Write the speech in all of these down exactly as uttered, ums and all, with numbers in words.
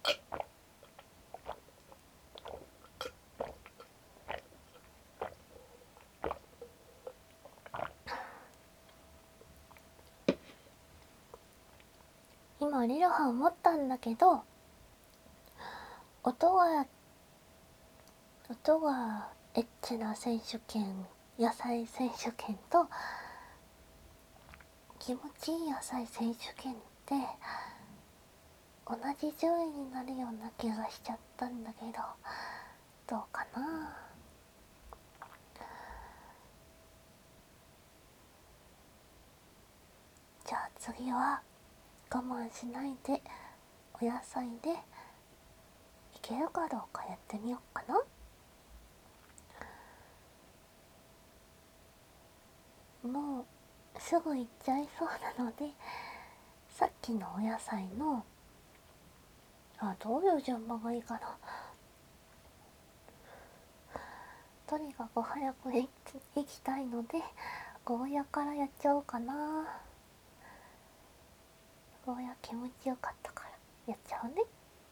今リロハ思ったんだけど、音が音がエッチな選手権、野菜選手権と気持ちいい野菜選手権って同じ順位になるような気がしちゃったんだけど、どうかな。じゃあ次は我慢しないでお野菜でいけるかどうかやってみようかな。もうすぐいっちゃいそうなので、さっきのお野菜のあどういう順番がいいかな。とにかく早く行きたいのでゴーヤからやっちゃおうかな。ゴーヤ気持ちよかったからやっちゃうね。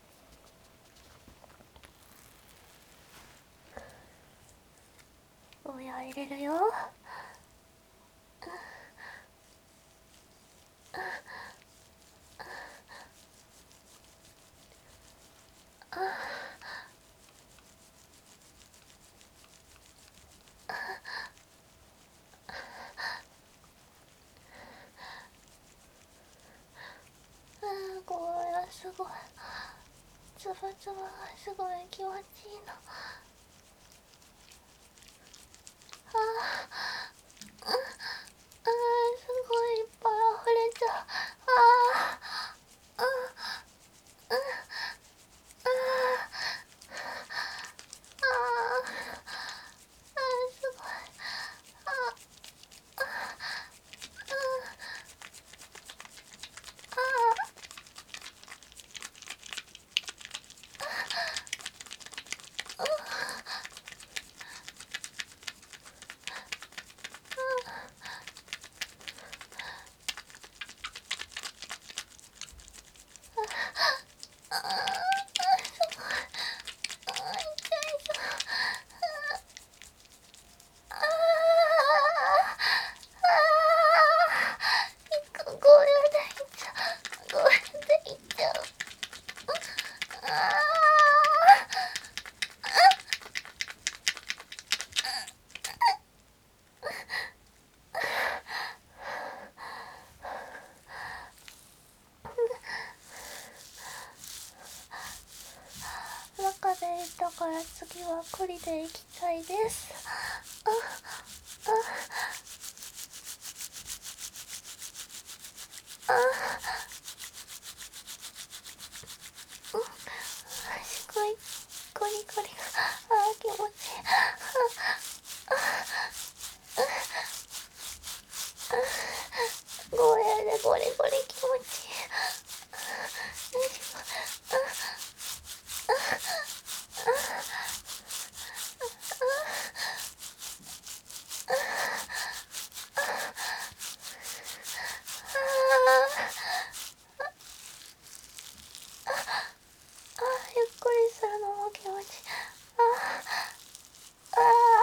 ゴーヤ入れるよ。ゴーヤすごいつぶつぶがすごい気持ちいいの。あー、あー、すごいいっぱい溢れちゃう。あー、あー、あー、あー、あー、すごい。あー、あー、あー、中でいたから次は栗でいきたいです。あ、あ、あ、うん、すごいコリコリが、あー気持ちいい。あ、あ、あ、ゴーヤでゴリゴリ気持ちいい。あ、あ、ゆっくりするのも気持ちいい。ああ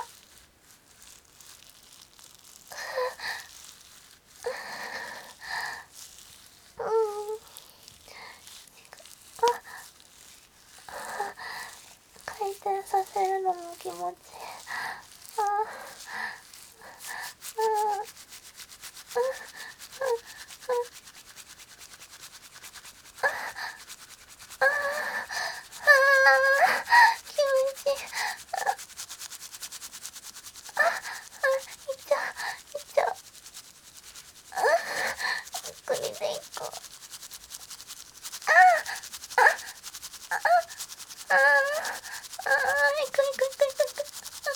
うん、回転させるのも気持ちいい。ああ気持ちいい。いっちゃういっちゃう。ゆっくりでいこう。ああああいくいくいくいくいく。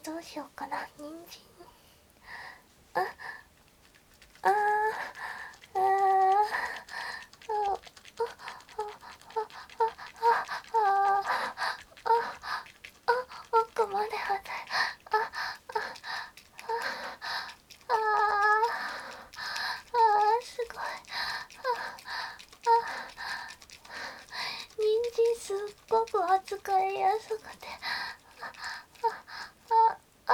どうしようかな。人参。ああーあーああ奥まではたいああああすごい。人参すっごく扱いやすくて、ああ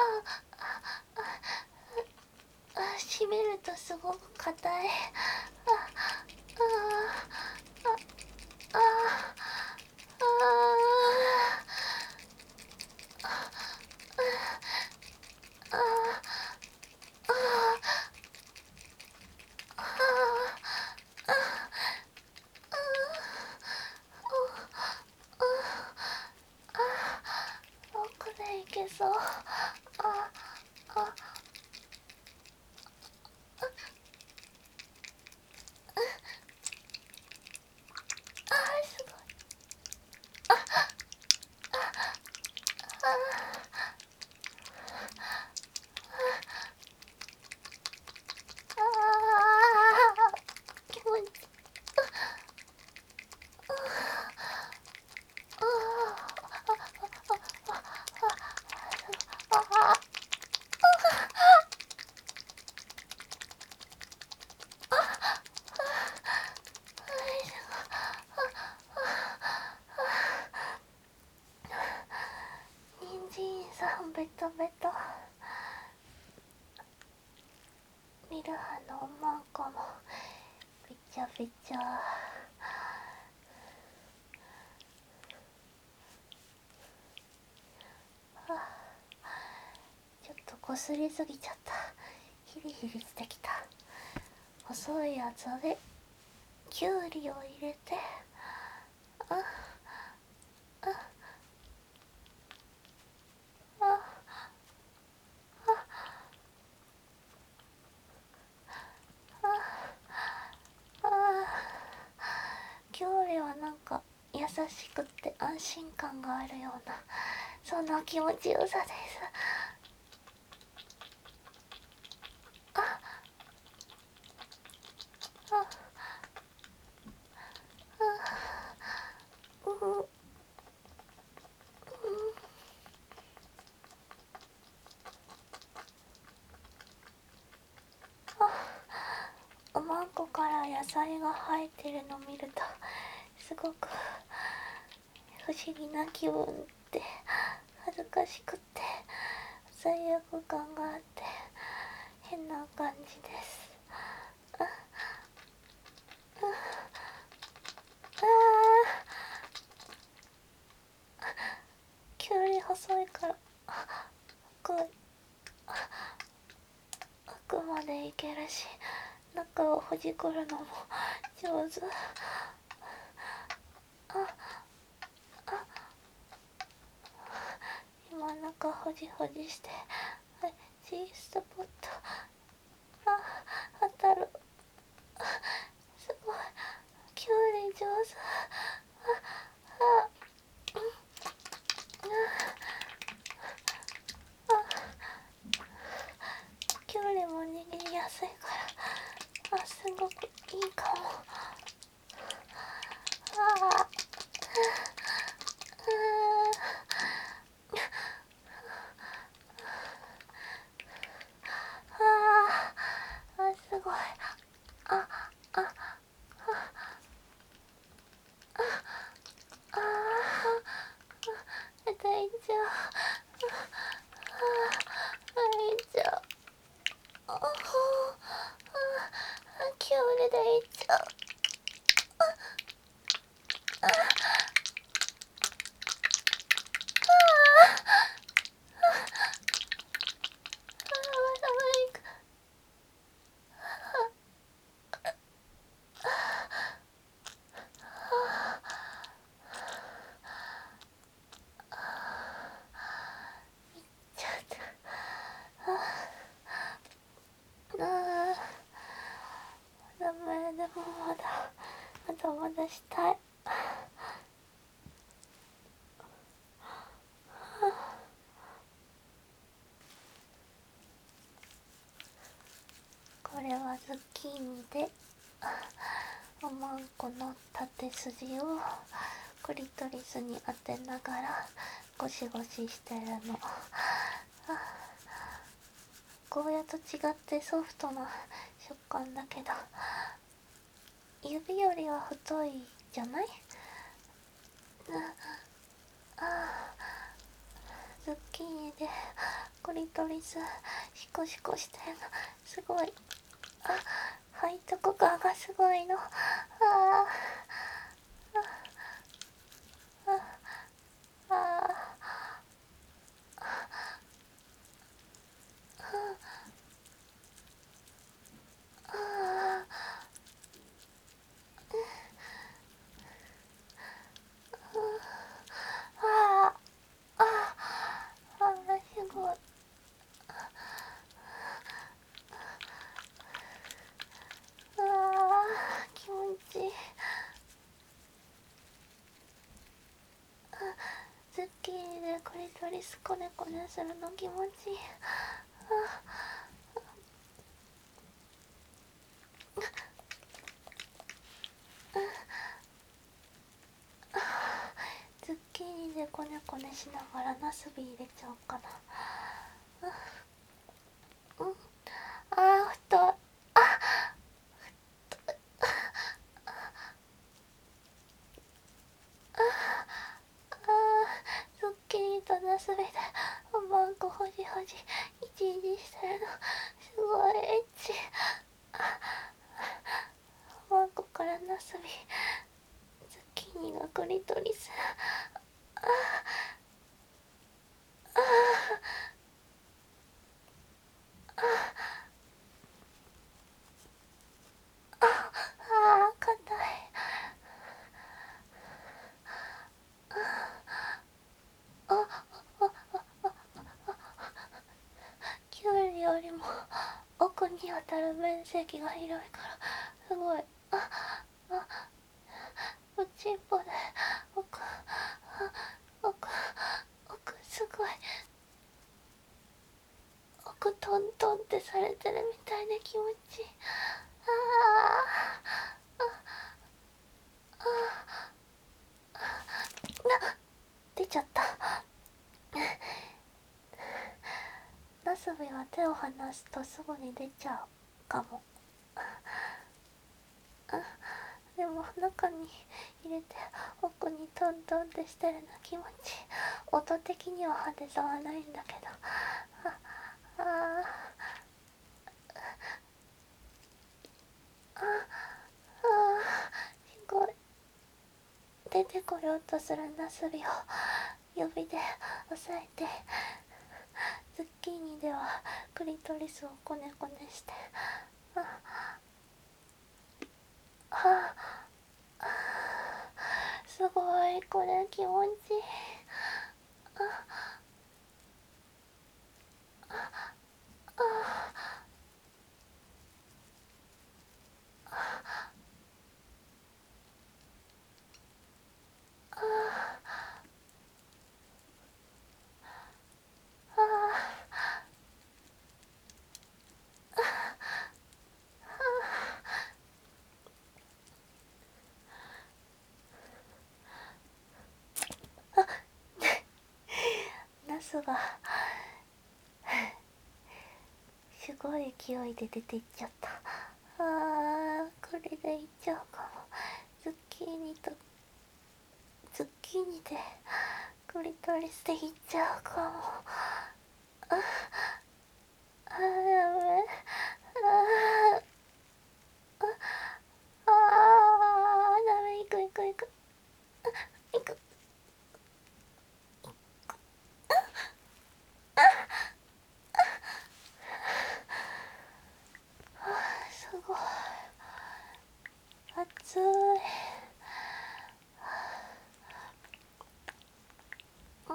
あ閉めるとすごく硬い。あああああ奥でいけそう。あああすごい。ああ気持ちいい。人参さんベトベト。ミルハのおまんこもべちゃべちゃ。ちょっとこすりすぎちゃった。ヒリヒリしてきた。細いやつできゅうりを入れて、ああああきゅうりはなんか優しくって安心感があるような、そんな気持ちよさです。ああうんうんおまんこから野菜が生えてるの見るとすごく不思議な気分で恥ずかしくって罪悪感があって変な感じです。あああきゅうり細いから奥奥までいけるし中をほじくるのも上手。ああ今中ほじほじして、はい、チーストポット。あ当たる。すごいきゅうり上手。ああきゅうりも握りやすいからあすごくいいかも。ああああすごい。ああああキーニでおまんこの縦筋をクリトリスに当てながらゴシゴシしてるの。ゴーヤと違ってソフトな食感だけど指よりは太いじゃない？あズッキーニでクリトリスシコシコしてるのすごい。あ背徳感がすごいの。あああああああすごい。ああ気持ちいい。ズッキーニでクリトリスコネコネするの気持ちいい。ズッキーニでコネコネしながらナスビ入れちゃおうかな。うん、あー太い。ああズッキーニとナスビでおまんこほじほじいちいちしてるのすごいエッチ。おまんこからナスビズッキーニがクリトリス。あああああ硬い。キュウリよりも奥に当たる面積が広いからすごい。ああおちんぽで奥奥奥すごい奥トントンってされてるみたいで気持ちいい。ああああ出ちゃった。ナスビは手を離すとすぐに出ちゃうかも。でも中に入れて奥にトントンってしてるの気持ちいい。音的には派手さはないんだけどああああすごい。出てこようとするナスビを指で押さえてズッキーニではクリトリスをコネコネしてあああすごいこれ気持ちいい。ああナスがすごい勢いで出ていっちゃった。あーこれでいっちゃうかも。ズッキーニとズッキーニでクリトリスでいっちゃうかも。ああーやべえ。あーあーダメ。いくいくいくいく。すごい熱い。うん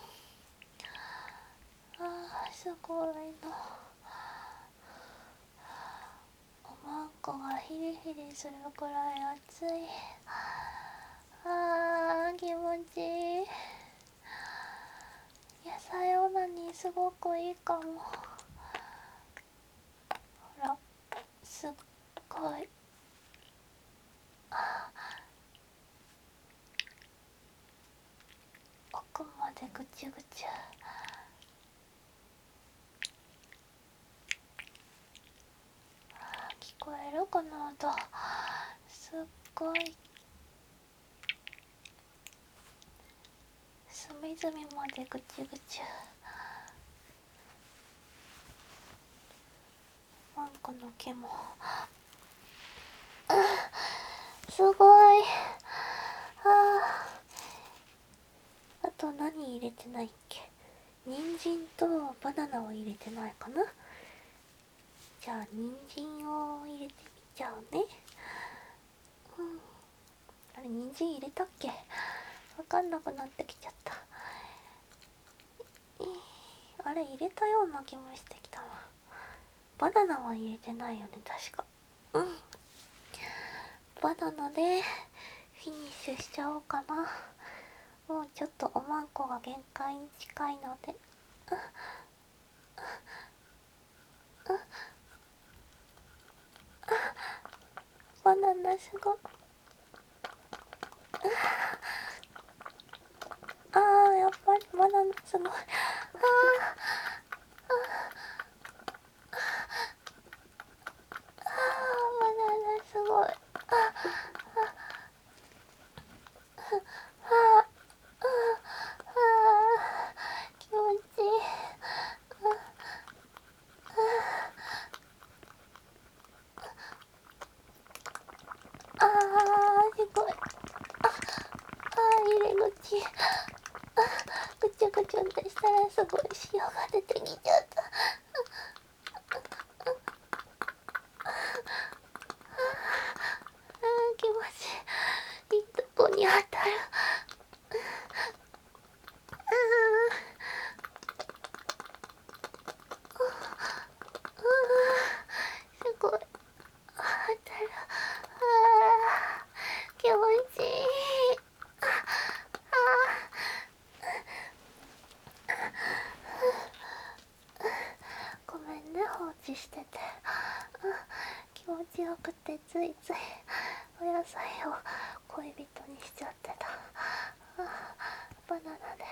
あーすごいの。おまんこがヒリヒリするくらい熱い。あー気持ちいい。野菜オナニーすごくいいかも。ほらすっごい。あ奥までぐちゅぐちゅ。聞こえるこの音。すっごい。隅々までぐちゅぐちゅ。ワンコの毛もすごい。ああと何入れてないっけ。人参とバナナを入れてないかな。じゃあ人参を入れてみちゃうね。うん、あれ人参入れたっけ。わかんなくなってきちゃった。あれ入れたような気もしてきたな。バナナは入れてないよね確か。うん、バナナでフィニッシュしちゃおうかな。もうちょっとおまんこが限界に近いので。バナナすごい。あーやっぱりバナナすごい。あーあーバナナすごい。ああああ気持ちいい。あーすごい。ああ入り口。あぐちゃぐちゃってしたらすごい塩が出てきちゃった。あー気持ちいい。いいとこに当たる。すごい。当たる。あー気持ちいい。ごめんね放置してて。気持ちよくてついついお野菜を恋人にしちゃってた。バナナで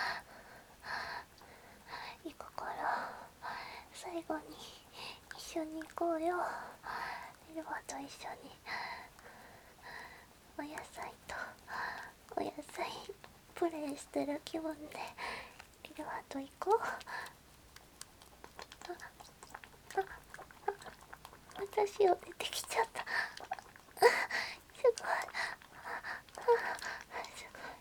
行くから最後に一緒に行こうよ。リルバと一緒にお野菜とお野菜プレイしてる気分でリルバと行こう。私を出てきちゃった。すごい。すごい。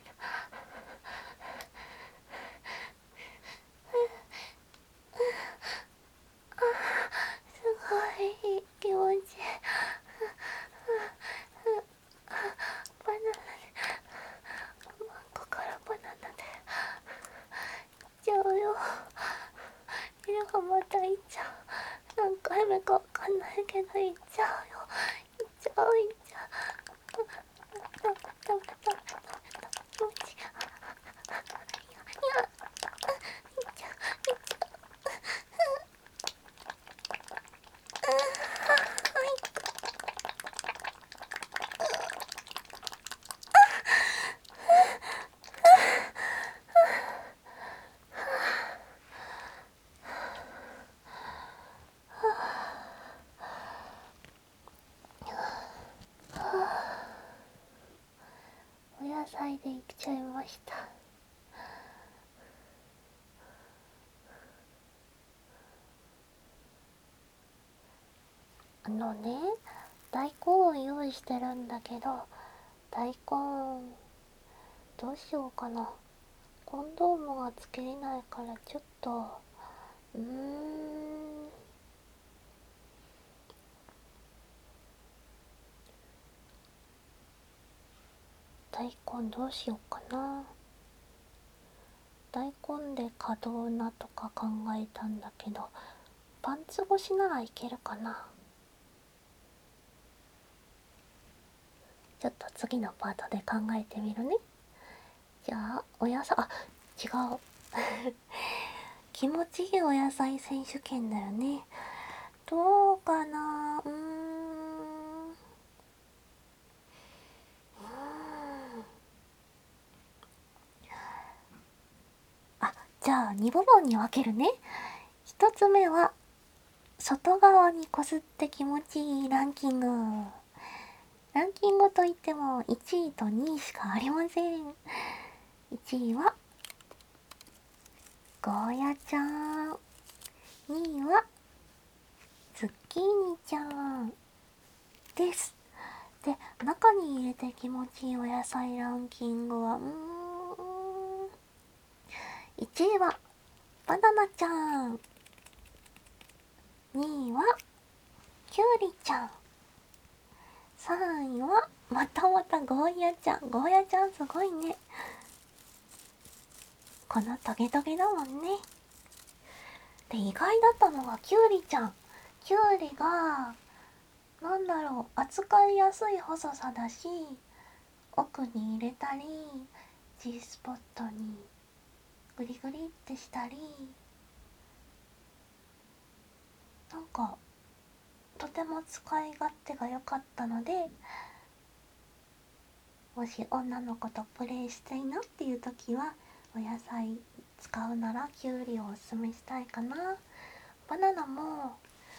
すごい気持ちいい。バナナでマンゴーからバナナで行っちゃうよ。イルがまた行っちゃう。何回目かわかんないけど行っちゃうよ。行っちゃう行っちゃう。食べた食べた食べた気持ちいい。いや行っちゃう行っちゃう。お野菜で行っちゃいました。あのね大根を用意してるんだけど大根どうしようかな。コンドームがつけれないからちょっとうーん大根どうしようかな。大根で可動なとか考えたんだけどパンツ越しならいけるかな。ちょっと次のパートで考えてみるね。じゃあお野菜あ違う気持ちいいお野菜選手権だよね。どうかな。うーんゃあに部分に分けるね。ひとつめは外側にこすって気持ちいいランキング。ランキングといってもいちいとにいしかありません。いちいはゴーヤちゃん、にいはズッキーニちゃんです。で、中に入れて気持ちいいお野菜ランキングはうーんいちいはバナナちゃん、にいはキュウリちゃん、さんいはまたまたゴーヤちゃん。ゴーヤちゃんすごいね。このトゲトゲだもんね。で、意外だったのがキュウリちゃん。キュウリがなんだろう、扱いやすい細さだし、奥に入れたり G スポットにグリグリってしたり、なんかとても使い勝手が良かったので、もし女の子とプレイしたいなっていう時はお野菜使うならキュウリをおすすめしたいかな。バナナも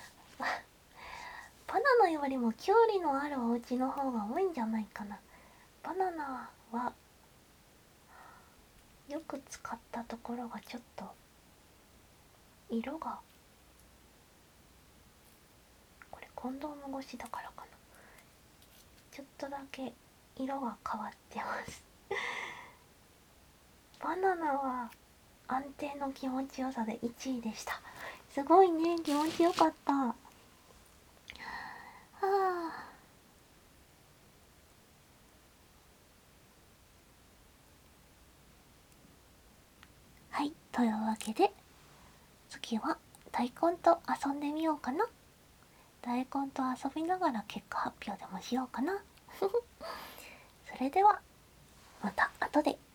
バナナよりもキュウリのあるお家の方が多いんじゃないかな。バナナはよく使ったところがちょっと色が、これコンドーム越しだからかな、ちょっとだけ色が変わってますバナナは安定の気持ちよさでいちいでした。すごいね、気持ちよかった。はあ、はい、というわけで次は大根と遊んでみようかな。大根と遊びながら結果発表でもしようかなそれではまた後で。